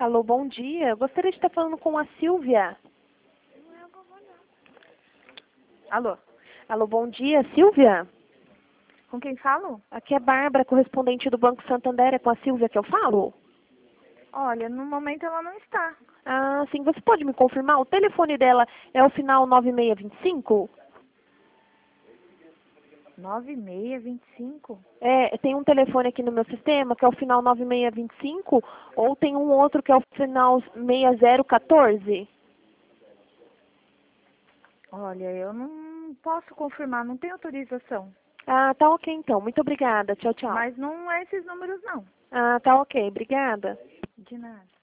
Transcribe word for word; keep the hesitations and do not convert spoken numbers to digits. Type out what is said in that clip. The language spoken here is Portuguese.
Alô, bom dia. Gostaria de estar falando com a Silvia. Não é a vovó, não. Alô? Alô, bom dia, Silvia? Com quem falo? Aqui é Bárbara, correspondente do Banco Santander. É com a Silvia que eu falo? Olha, no momento ela não está. Ah, sim. Você pode me confirmar? O telefone dela é o final nove seis dois cinco? nove seis dois cinco? É, tem um telefone aqui no meu sistema que é o final nove seis dois cinco ou tem um outro que é o final seis zero um quatro? Olha, eu não posso confirmar, não tenho autorização. Ah, tá ok então. Muito obrigada. Tchau, tchau. Mas não é esses números, não. Ah, tá ok. Obrigada. De nada.